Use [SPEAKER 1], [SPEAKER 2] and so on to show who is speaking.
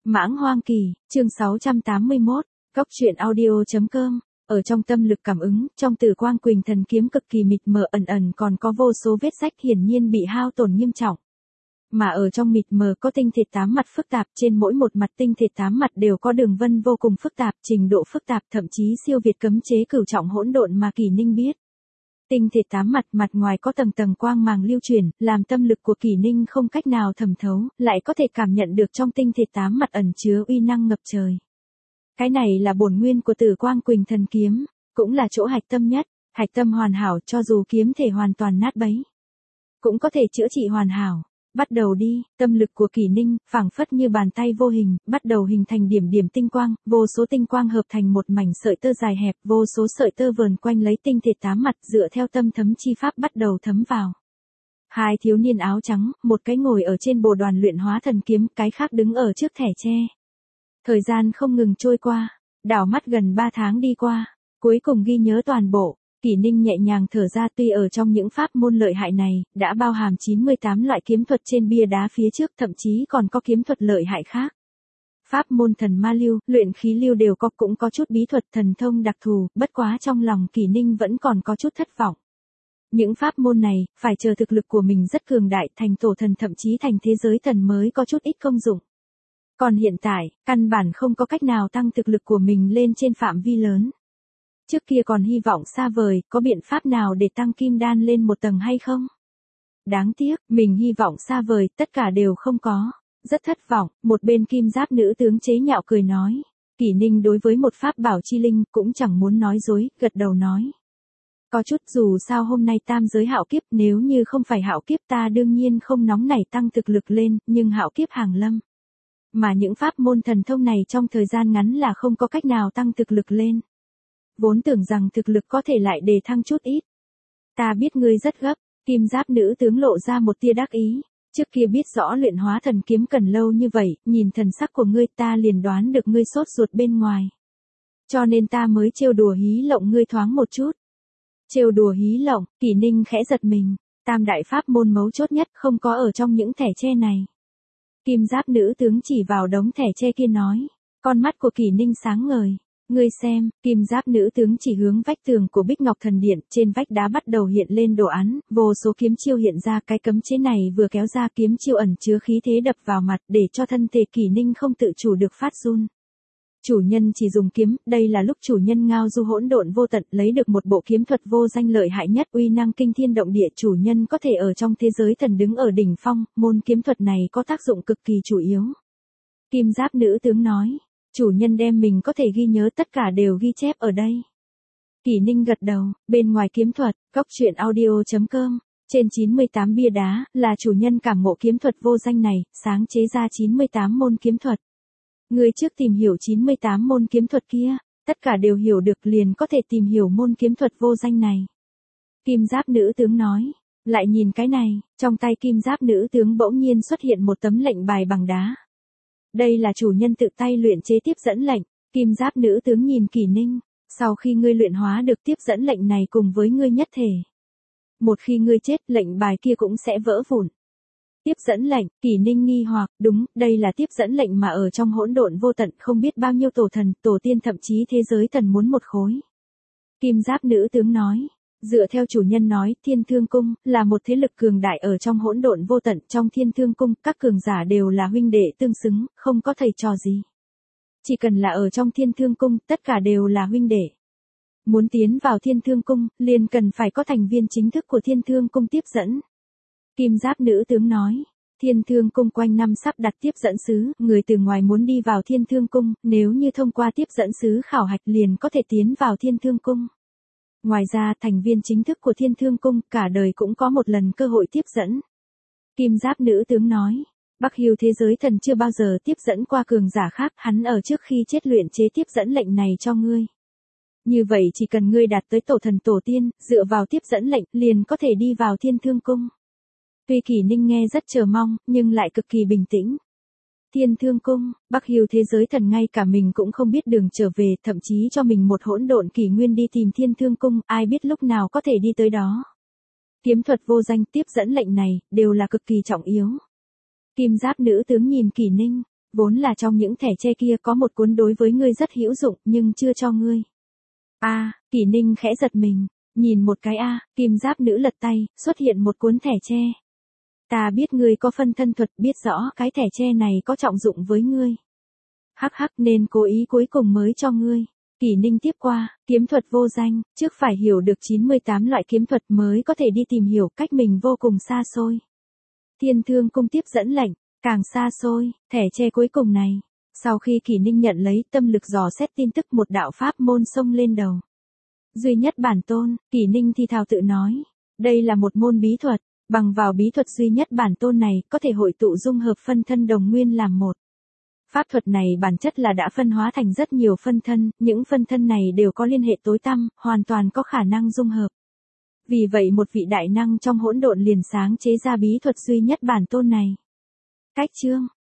[SPEAKER 1] Mãng Hoang Kỳ, chương 681, Cóc truyện audio.com. Ở trong tâm lực cảm ứng, trong Tử Quang Quỳnh Thần Kiếm cực kỳ mịt mờ ẩn ẩn còn có vô số vết rách hiển nhiên bị hao tổn nghiêm trọng. Mà ở trong mịt mờ có tinh thịt 8 mặt phức tạp, trên mỗi một mặt tinh thịt 8 mặt đều có đường vân vô cùng phức tạp, trình độ phức tạp thậm chí siêu việt cấm chế cửu trọng hỗn độn mà Kỷ Ninh biết. Tinh thịt 8 mặt, mặt ngoài có tầng tầng quang màng lưu chuyển, làm tâm lực của Kỷ Ninh không cách nào thẩm thấu, lại có thể cảm nhận được trong tinh thịt 8 mặt ẩn chứa uy năng ngập trời. Cái này là bổn nguyên của Tử Quang Quỳnh Thần Kiếm, cũng là chỗ hạch tâm nhất, hạch tâm hoàn hảo cho dù kiếm thể hoàn toàn nát bấy, cũng có thể chữa trị hoàn hảo. Bắt đầu đi, tâm lực của Kỷ Ninh, phảng phất như bàn tay vô hình, bắt đầu hình thành điểm điểm tinh quang, vô số tinh quang hợp thành một mảnh sợi tơ dài hẹp, vô số sợi tơ vờn quanh lấy tinh thịt 8 mặt, dựa theo tâm thấm chi pháp bắt đầu thấm vào. Hai thiếu niên áo trắng, một cái ngồi ở trên bồ đoàn luyện hóa thần kiếm, cái khác đứng ở trước thẻ tre. Thời gian không ngừng trôi qua, đảo mắt gần 3 tháng đi qua, cuối cùng ghi nhớ toàn bộ. Kỷ Ninh nhẹ nhàng thở ra, tuy ở trong những pháp môn lợi hại này, đã bao hàm 98 loại kiếm thuật trên bia đá phía trước, thậm chí còn có kiếm thuật lợi hại khác. Pháp môn thần ma lưu, luyện khí lưu đều có, cũng có chút bí thuật thần thông đặc thù, bất quá trong lòng Kỷ Ninh vẫn còn có chút thất vọng. Những pháp môn này, phải chờ thực lực của mình rất cường đại, thành tổ thần thậm chí thành thế giới thần mới có chút ít công dụng. Còn hiện tại, căn bản không có cách nào tăng thực lực của mình lên trên phạm vi lớn. Trước kia còn hy vọng xa vời, có biện pháp nào để tăng kim đan lên một tầng hay không? Đáng tiếc, mình hy vọng xa vời, tất cả đều không có. Rất thất vọng, một bên kim giáp nữ tướng chế nhạo cười nói. Kỷ Ninh đối với một pháp bảo chi linh, cũng chẳng muốn nói dối, gật đầu nói. Có chút, dù sao hôm nay tam giới hạo kiếp, nếu như không phải hạo kiếp ta đương nhiên không nóng nảy tăng thực lực lên, nhưng hạo kiếp hàng lâm. Mà những pháp môn thần thông này trong thời gian ngắn là không có cách nào tăng thực lực lên. Vốn tưởng rằng thực lực có thể lại đề thăng chút ít. Ta biết ngươi rất gấp, kim giáp nữ tướng lộ ra một tia đắc ý. Trước kia biết rõ luyện hóa thần kiếm cần lâu như vậy, nhìn thần sắc của ngươi ta liền đoán được ngươi sốt ruột bên ngoài. Cho nên ta mới trêu đùa hí lộng ngươi thoáng một chút. Trêu đùa hí lộng, Kỷ Ninh khẽ giật mình, tam đại pháp môn mấu chốt nhất không có ở trong những thẻ tre này. Kim giáp nữ tướng chỉ vào đống thẻ tre kia nói, con mắt của Kỷ Ninh sáng ngời. Ngươi xem, kim giáp nữ tướng chỉ hướng vách tường của Bích Ngọc Thần Điện, trên vách đá bắt đầu hiện lên đồ án, vô số kiếm chiêu hiện ra, cái cấm chế này vừa kéo ra kiếm chiêu ẩn chứa khí thế đập vào mặt để cho thân thể Kỷ Ninh không tự chủ được phát run. Chủ nhân chỉ dùng kiếm, đây là lúc chủ nhân ngao du hỗn độn vô tận lấy được một bộ kiếm thuật vô danh lợi hại nhất, uy năng kinh thiên động địa, chủ nhân có thể ở trong thế giới thần đứng ở đỉnh phong, môn kiếm thuật này có tác dụng cực kỳ chủ yếu. Kim giáp nữ tướng nói. Chủ nhân đem mình có thể ghi nhớ tất cả đều ghi chép ở đây. Kỷ Ninh gật đầu, bên ngoài kiếm thuật, Cóc truyện audio.com, trên 98 bia đá, là chủ nhân cảm ngộ kiếm thuật vô danh này, sáng chế ra 98 môn kiếm thuật. Người trước tìm hiểu 98 môn kiếm thuật kia, tất cả đều hiểu được liền có thể tìm hiểu môn kiếm thuật vô danh này. Kim giáp nữ tướng nói, lại nhìn cái này, trong tay kim giáp nữ tướng bỗng nhiên xuất hiện một tấm lệnh bài bằng đá. Đây là chủ nhân tự tay luyện chế tiếp dẫn lệnh, kim giáp nữ tướng nhìn Kỷ Ninh, sau khi ngươi luyện hóa được tiếp dẫn lệnh này cùng với ngươi nhất thể. Một khi ngươi chết, lệnh bài kia cũng sẽ vỡ vụn. Tiếp dẫn lệnh, Kỷ Ninh nghi hoặc, đúng, đây là tiếp dẫn lệnh mà ở trong hỗn độn vô tận không biết bao nhiêu tổ thần, tổ tiên thậm chí thế giới thần muốn một khối. Kim giáp nữ tướng nói. Dựa theo chủ nhân nói, Thiên Thương Cung là một thế lực cường đại ở trong hỗn độn vô tận, trong Thiên Thương Cung, các cường giả đều là huynh đệ tương xứng, không có thầy trò gì. Chỉ cần là ở trong Thiên Thương Cung, tất cả đều là huynh đệ. Muốn tiến vào Thiên Thương Cung, liền cần phải có thành viên chính thức của Thiên Thương Cung tiếp dẫn. Kim giáp nữ tướng nói, Thiên Thương Cung quanh năm sắp đặt tiếp dẫn sứ, người từ ngoài muốn đi vào Thiên Thương Cung, nếu như thông qua tiếp dẫn sứ khảo hạch liền có thể tiến vào Thiên Thương Cung. Ngoài ra, thành viên chính thức của Thiên Thương Cung cả đời cũng có một lần cơ hội tiếp dẫn. Kim giáp nữ tướng nói, Bắc Hưu thế giới thần chưa bao giờ tiếp dẫn qua cường giả khác, hắn ở trước khi chết luyện chế tiếp dẫn lệnh này cho ngươi. Như vậy chỉ cần ngươi đạt tới tổ thần tổ tiên, dựa vào tiếp dẫn lệnh, liền có thể đi vào Thiên Thương Cung. Tuy Kỷ Ninh nghe rất chờ mong, nhưng lại cực kỳ bình tĩnh. Thiên Thương Cung, Bắc Hưu thế giới thần ngay cả mình cũng không biết đường trở về, thậm chí cho mình một hỗn độn kỷ nguyên đi tìm Thiên Thương Cung, ai biết lúc nào có thể đi tới đó. Kiếm thuật vô danh tiếp dẫn lệnh này, đều là cực kỳ trọng yếu. Kim giáp nữ tướng nhìn Kỷ Ninh, Vốn là trong những thẻ tre kia có một cuốn đối với ngươi rất hữu dụng nhưng chưa cho ngươi. Kỷ Ninh khẽ giật mình, nhìn một cái kim giáp nữ lật tay, xuất hiện một cuốn thẻ tre. Ta biết ngươi có phân thân thuật, biết rõ cái thẻ tre này có trọng dụng với ngươi. Hắc hắc, nên cố ý cuối cùng mới cho ngươi. Kỷ Ninh tiếp qua, kiếm thuật vô danh, trước phải hiểu được 98 loại kiếm thuật mới có thể đi tìm hiểu, cách mình vô cùng xa xôi. Thiên Thương Cung tiếp dẫn lệnh, càng xa xôi, thẻ tre cuối cùng này. Sau khi Kỷ Ninh nhận lấy, tâm lực dò xét tin tức, một đạo pháp môn xông lên đầu. Duy nhất bản tôn, Kỷ Ninh thì thào tự nói. Đây là một môn bí thuật, bằng vào bí thuật duy nhất bản tôn này, có thể hội tụ dung hợp phân thân đồng nguyên làm một. Pháp thuật này bản chất là đã phân hóa thành rất nhiều phân thân, những phân thân này đều có liên hệ tối tăm, hoàn toàn có khả năng dung hợp. Vì vậy một vị đại năng trong hỗn độn liền sáng chế ra bí thuật duy nhất bản tôn này. Cách chương